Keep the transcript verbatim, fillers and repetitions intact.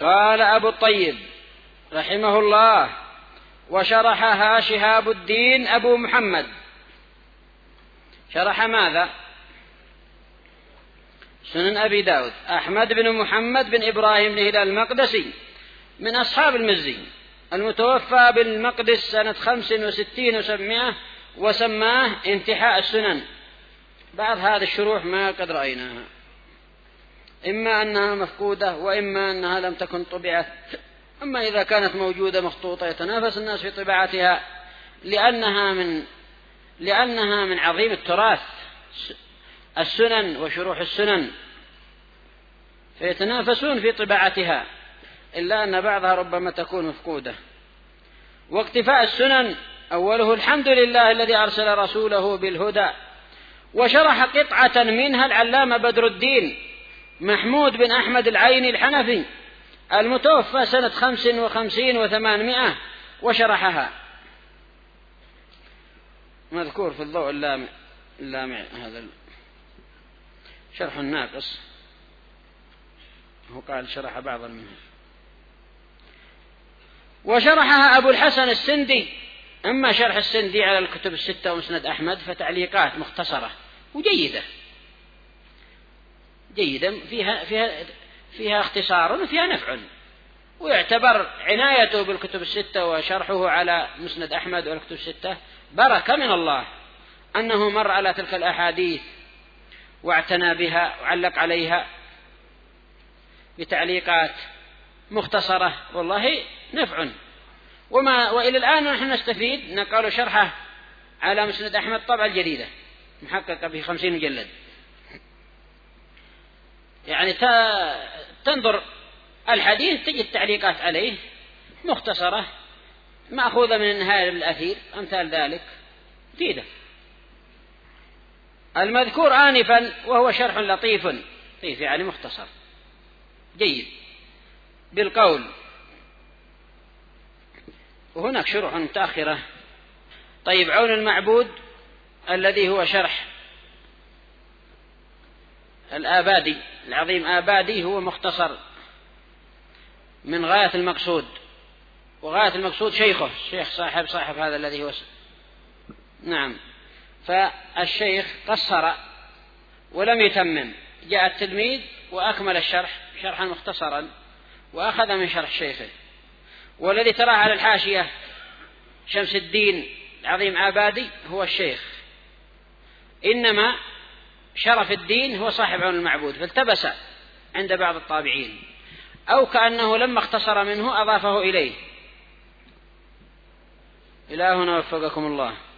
قال أبو الطيب رحمه الله: وشرحها شهاب الدين أبو محمد. شرح ماذا؟ سنن أبي داود أحمد بن محمد بن إبراهيم بن هلال المقدسي من أصحاب المزي، المتوفى بالمقدس سنة خمس وستين وسبعمائة، وسماه انتحاء السنن. بعض هذه الشروح ما قد رأيناها، إما أنها مفقودة وإما أنها لم تكن طبعت. أما إذا كانت موجودة مخطوطة يتنافس الناس في طباعتها، لأنها من لأنها من عظيم التراث، السنن وشروح السنن، فيتنافسون في طباعتها، إلا أن بعضها ربما تكون مفقودة. واقتفاء السنن أوله الحمد لله الذي أرسل رسوله بالهدى. وشرح قطعة منها العلامة بدر الدين محمود بن أحمد العيني الحنفي المتوفى سنة خمس وخمسين وثمانمائة، وشرحها مذكور في الضوء اللامع, اللامع هذا شرح الناقص، هو قال شرح بعضا منه. وشرحها أبو الحسن السندي. أما شرح السندي على الكتب الستة ومسند أحمد فتعليقات مختصرة وجيدة جيدة فيها, فيها, فيها اختصار وفيها نفع، ويعتبر عنايته بالكتب الستة وشرحه على مسند أحمد والكتب الستة بركة من الله، أنه مر على تلك الأحاديث واعتنى بها وعلق عليها بتعليقات مختصرة، والله نفع. وما وإلى الآن نحن نستفيد. نقال شرحه على مسند أحمد طبعة الجديدة محققة بخمسين مجلد، يعني تنظر الحديث تجد تعليقات عليه مختصرة مأخوذة من النهاية بالأثير أمثال ذلك مفيدة. المذكور آنفا وهو شرح لطيف لطيف يعني مختصر جيد بالقول. وهناك شروح متأخرة. طيب عون المعبود الذي هو شرح الآبادي العظيم آبادي هو مختصر من غاية المقصود، وغاية المقصود شيخه الشيخ صاحب صاحب هذا الذي هو س... نعم. فالشيخ قصر ولم يتمم، جاء التلميذ وأكمل الشرح شرحا مختصرا وأخذ من شرح شيخه. والذي تراه على الحاشية شمس الدين العظيم آبادي هو الشيخ، إنما شرف الدين هو صاحب عون المعبود، فالتبس عند بعض الطابعين، أو كأنه لما اختصر منه أضافه إليه. إلهنا وفقكم الله.